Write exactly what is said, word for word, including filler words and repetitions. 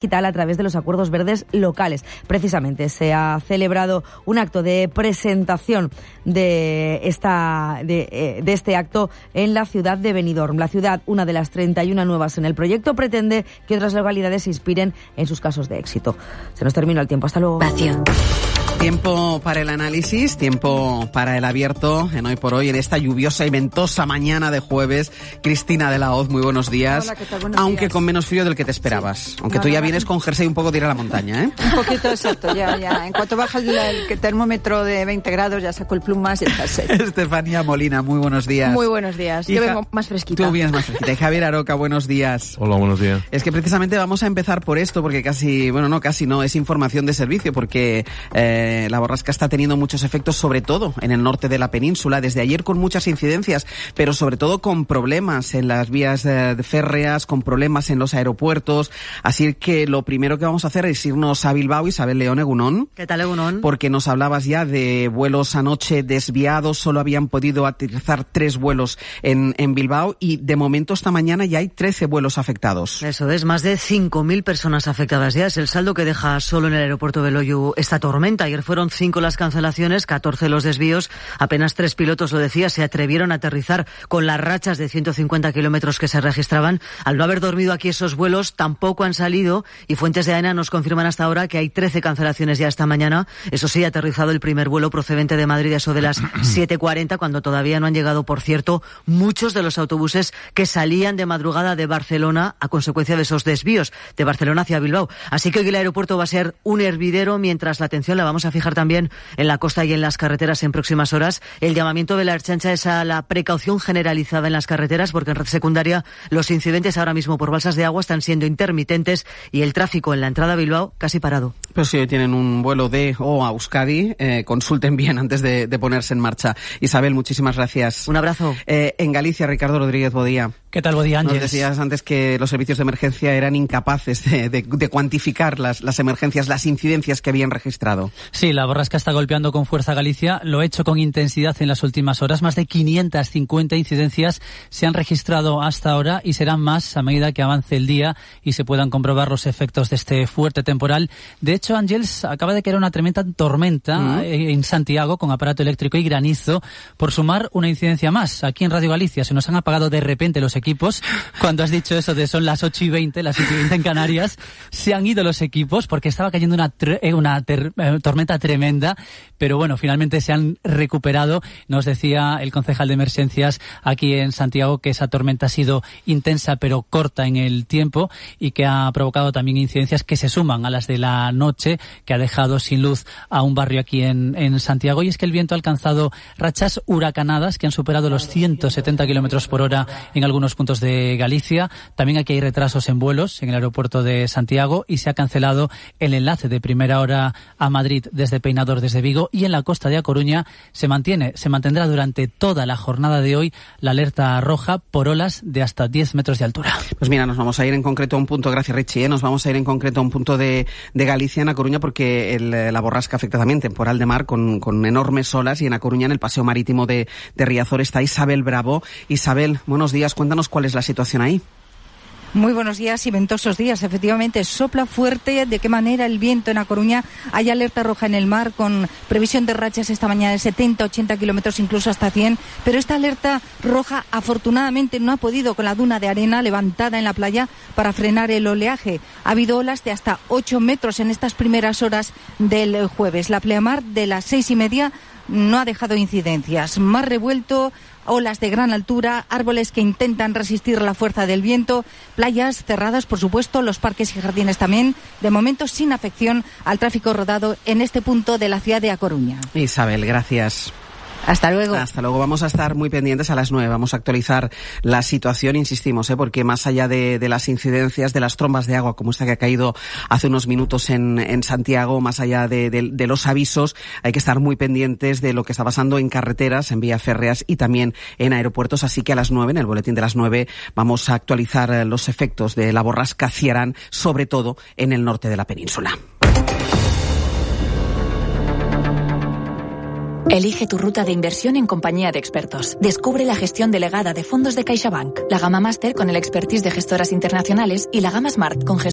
digital a través de los acuerdos verdes locales. Precisamente se ha celebrado un acto de presentación de, esta, de, de este acto en la ciudad de Benidorm. La ciudad, una de las treinta y una nuevas en el proyecto, pretende que otras localidades se inspiren en sus casos de éxito. Se nos terminó el tiempo. Hasta luego. Vacío. Tiempo para el análisis, tiempo para el abierto en Hoy por Hoy, en esta lluviosa y ventosa mañana de jueves. Cristina de la Hoz, muy buenos días. Hola, ¿qué tal? Buenos Aunque días. Con menos frío del que te esperabas. Sí. Aunque no, tú ya no, vienes no. con jersey un poco de ir a la montaña, ¿eh? Un poquito, exacto, ya, ya. En cuanto baja el, el termómetro de veinte grados, ya saco el plumas y el jersey. Estefanía Molina, muy buenos días. Muy buenos días. Y Yo ja- vengo más fresquita. Tú vienes más fresquita. Y Javier Aroca, buenos días. Hola, buenos días. Es que precisamente vamos a empezar por esto, porque casi, bueno, no, casi no, es información de servicio, porque eh, la borrasca está teniendo muchos efectos, sobre todo en el norte de la península, desde ayer con muchas incidencias, pero sobre todo con problemas en las vías eh, férreas, con problemas en los aeropuertos. Así que lo primero que vamos a hacer es irnos a Bilbao. Isabel León, Egunon. ¿Qué tal, Egunon? Porque nos hablabas ya de vuelos anoche desviados, solo habían podido aterrizar tres vuelos en, en Bilbao y de momento esta mañana ya hay trece vuelos afectados. Eso es, más de cinco mil personas afectadas ya. Es el saldo que deja solo en el aeropuerto de Loiu esta tormenta. Ayer fueron cinco las cancelaciones, catorce los desvíos. Apenas tres pilotos, lo decía, se atrevieron a aterrizar con las rachas de ciento cincuenta kilómetros que se registraban. Al no haber dormido aquí esos vuelos, tampoco han salido, y fuentes de AENA nos confirman hasta ahora que hay trece cancelaciones ya esta mañana. Eso sí, ha aterrizado el primer vuelo procedente de Madrid, eso de las siete cuarenta, cuando todavía no han llegado, por cierto, muchos de los autobuses que salían de madrugada de Barcelona a consecuencia de esos desvíos de Barcelona hacia Bilbao. Así que hoy el aeropuerto va a ser un hervidero, mientras la atención la vamos a fijar también en la costa y en las carreteras en próximas horas. El llamamiento de la Ertzaintza es a la precaución generalizada en las carreteras, porque en red secundaria los incidentes ahora mismo por balsas de agua están siendo intermitentes y el tráfico en la entrada a Bilbao casi parado. Pues si hoy tienen un vuelo de o a Euskadi, eh, consulten bien antes de, de ponerse en marcha. Isabel, muchísimas gracias. Un abrazo. Eh, en Galicia, Ricardo Rodríguez Bodía. ¿Qué tal, Bodía Ángeles? Nos decías antes que los servicios de emergencia eran incapaces de, de, de cuantificar las, las emergencias, las incidencias que habían registrado. Sí, la borrasca está golpeando con fuerza a Galicia. Lo ha hecho con intensidad en las últimas horas. Más de quinientas cincuenta incidencias se han registrado hasta ahora y serán más a medida que avance el día y se puedan comprobar los efectos de este fuerte temporal. De hecho, Ángels, acaba de caer una tremenda tormenta mm. en Santiago con aparato eléctrico y granizo, por sumar una incidencia más. Aquí en Radio Galicia se nos han apagado de repente los equipos. Cuando has dicho eso de son las ocho y veinte, las siete y veinte en Canarias, se han ido los equipos porque estaba cayendo una, tre- una ter- eh, tormenta tremenda, pero bueno, finalmente se han recuperado. Nos decía el concejal de emergencias aquí en Santiago que esa tormenta ha sido intensa pero corta en el tiempo y que ha provocado también incidencias que se suman a las de la noche, que ha dejado sin luz a un barrio aquí en, en Santiago. Y es que el viento ha alcanzado rachas huracanadas que han superado los ciento setenta kilómetros por hora en algunos puntos de Galicia. También aquí hay retrasos en vuelos en el aeropuerto de Santiago y se ha cancelado el enlace de primera hora a Madrid desde Peinador, desde Vigo, y en la costa de A Coruña se mantiene, se mantendrá durante toda la jornada de hoy la alerta roja por olas de hasta diez metros de altura. Pues mira, nos vamos a ir en concreto a un punto, gracias Richie, ¿eh? nos vamos a ir en concreto a un punto de, de Galicia, en A Coruña, porque el, la borrasca afecta también temporal de mar con, con enormes olas, y en A Coruña, en el paseo marítimo de, de Riazor, está Isabel Bravo. Isabel, buenos días, cuéntanos cuál es la situación ahí. Muy buenos días y ventosos días. Efectivamente, sopla fuerte. ¿De qué manera el viento en A Coruña? Hay alerta roja en el mar con previsión de rachas esta mañana de setenta, ochenta kilómetros, incluso hasta cien. Pero esta alerta roja, afortunadamente, no ha podido con la duna de arena levantada en la playa para frenar el oleaje. Ha habido olas de hasta ocho metros en estas primeras horas del jueves. La pleamar de las seis y media no ha dejado incidencias. Mar revuelto, olas de gran altura, árboles que intentan resistir la fuerza del viento, playas cerradas, por supuesto, los parques y jardines también, de momento sin afección al tráfico rodado en este punto de la ciudad de A Coruña. Isabel, gracias. Hasta luego. Hasta luego. Vamos a estar muy pendientes a las nueve. Vamos a actualizar la situación, insistimos, ¿eh? porque más allá de, de las incidencias, de las trombas de agua como esta que ha caído hace unos minutos en, en Santiago, más allá de, de, de los avisos, hay que estar muy pendientes de lo que está pasando en carreteras, en vías férreas y también en aeropuertos. Así que a las nueve, en el boletín de las nueve, vamos a actualizar los efectos de la borrasca Ciarán, sobre todo en el norte de la península. Elige tu ruta de inversión en compañía de expertos. Descubre la gestión delegada de fondos de CaixaBank, la gama Master con el expertise de gestoras internacionales y la gama Smart con gestión